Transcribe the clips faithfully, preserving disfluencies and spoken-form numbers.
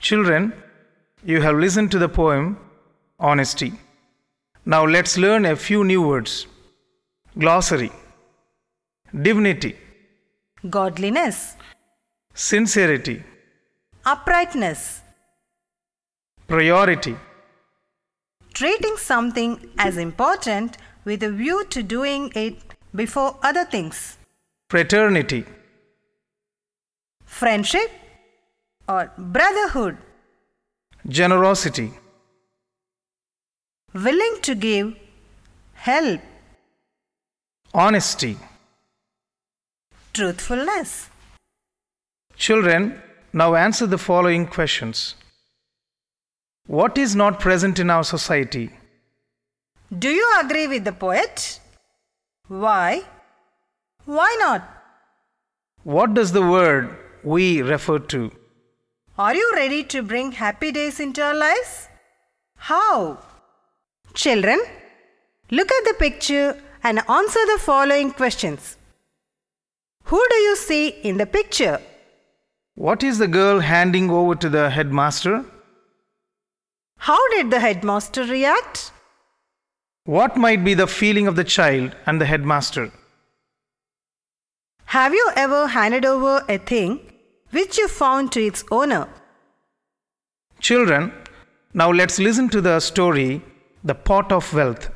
Children, you have listened to the poem Honesty. Now let's learn a few new words. Glossary. Dignity. Godliness. Sincerity. Uprightness. Priority. Treating something as important with a view to doing it before other things. Fraternity. Friendship or brotherhood. Generosity. Willing to give help. Honesty. Truthfulness. Children, now answer the following questions. What is not present in our society? Do you agree with the poet? Why? Why not? What does the word we refer to? Are you ready to bring happy days into our lives? How? Children, look at the picture and answer the following questions. Who do you see in the picture? What is the girl handing over to the headmaster? How did the headmaster react? What might be the feeling of the child and the headmaster? Have you ever handed over a thing which you found to its owner? Children, now let's listen to the story, The Pot of Wealth.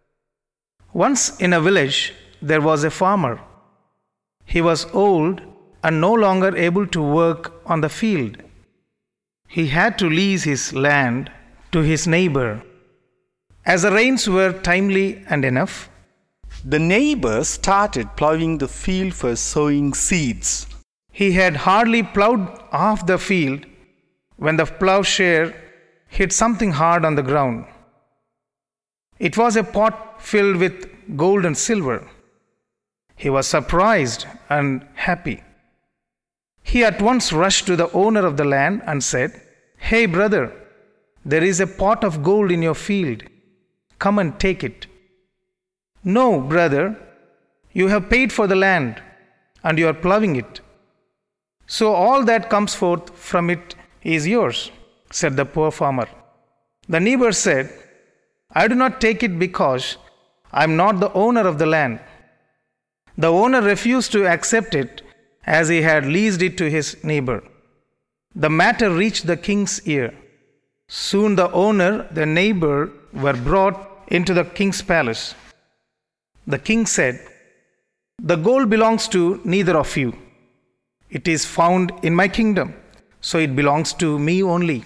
Once in a village, there was a farmer. He was old and no longer able to work on the field. He had to lease his land to his neighbor. As the rains were timely and enough, the neighbor started plowing the field for sowing seeds. He had hardly plowed half the field when the plowshare hit something hard on the ground. It was a pot filled with gold and silver. He was surprised and happy. He at once rushed to the owner of the land and said, "Hey brother, there is a pot of gold in your field. Come and take it." "No, brother, you have paid for the land and you are plowing it. So all that comes forth from it is yours," said the poor farmer. The neighbor said, "I do not take it because I am not the owner of the land." The owner refused to accept it as he had leased it to his neighbor. The matter reached the king's ear. Soon the owner, the neighbor, were brought into the king's palace. The king said, "The gold belongs to neither of you. It is found in my kingdom, so it belongs to me only."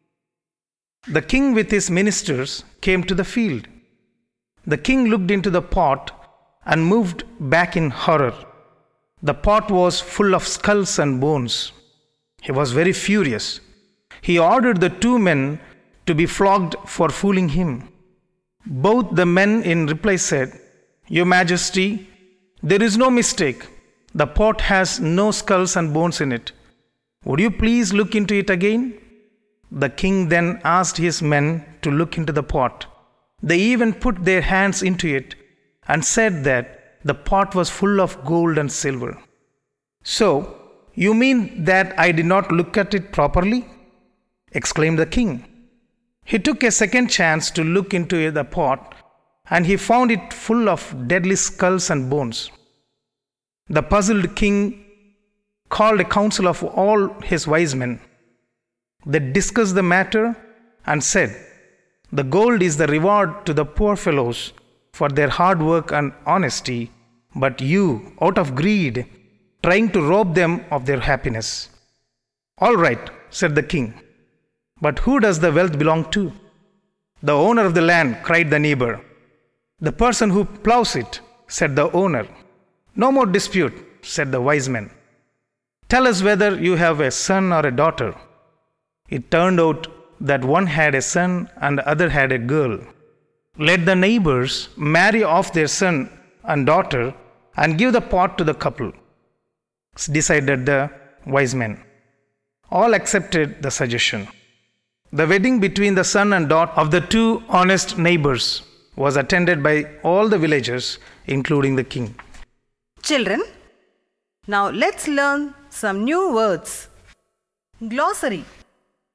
The king with his ministers came to the field. The king looked into the pot and moved back in horror. The pot was full of skulls and bones. He was very furious. He ordered the two men to be flogged for fooling him. Both the men in reply said, "Your Majesty, there is no mistake. The pot has no skulls and bones in it. Would you please look into it again?" The king then asked his men to look into the pot. They even put their hands into it and said that the pot was full of gold and silver. "So, you mean that I did not look at it properly?" exclaimed the king. He took a second chance to look into the pot, and he found it full of deadly skulls and bones. The puzzled king called a council of all his wise men. They discussed the matter and said, "The gold is the reward to the poor fellows for their hard work and honesty, but you, out of greed, trying to rob them of their happiness." "All right," said the king. "But who does the wealth belong to?" "The owner of the land," cried the neighbor. "The person who plows it," said the owner. "No more dispute," said the wise men. "Tell us whether you have a son or a daughter." It turned out that one had a son and the other had a girl. "Let the neighbors marry off their son and daughter and give the pot to the couple," decided the wise men. All accepted the suggestion. The wedding between the son and daughter of the two honest neighbors was attended by all the villagers, including the king. Children, now let's learn some new words. Glossary.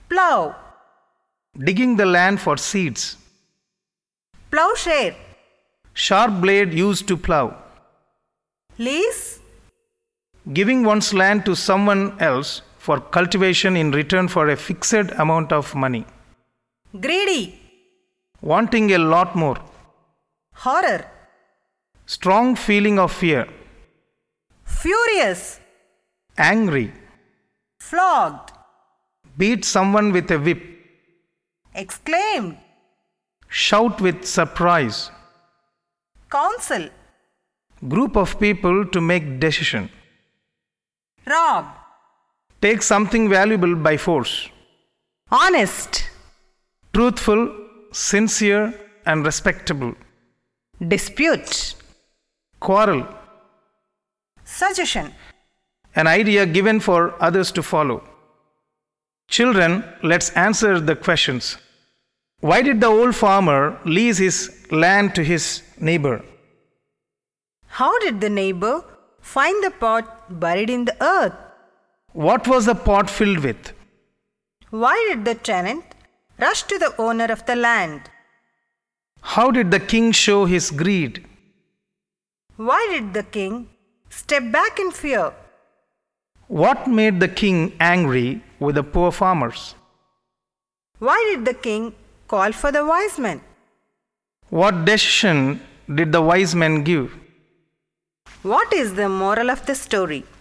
Plow. Digging the land for seeds. Plowshare. Sharp blade used to plow. Lease. Giving one's land to someone else for cultivation in return for a fixed amount of money. Greedy. Wanting a lot more. Horror. Strong feeling of fear. Furious. Angry. Flogged. Beat someone with a whip. Exclaimed. Shout with surprise. Counsel. Group of people to make decision. Rob. Take something valuable by force. Honest. Truthful, sincere, and respectable. Dispute. Quarrel. Suggestion. An idea given for others to follow. Children, let's answer the questions. Why did the old farmer lease his land to his neighbor? How did the neighbor find the pot buried in the earth? What was the pot filled with? Why did the tenant rush to the owner of the land? How did the king show his greed? Why did the king step back in fear? What made the king angry with the poor farmers? Why did the king call for the wise men? What decision did the wise men give? What is the moral of the story?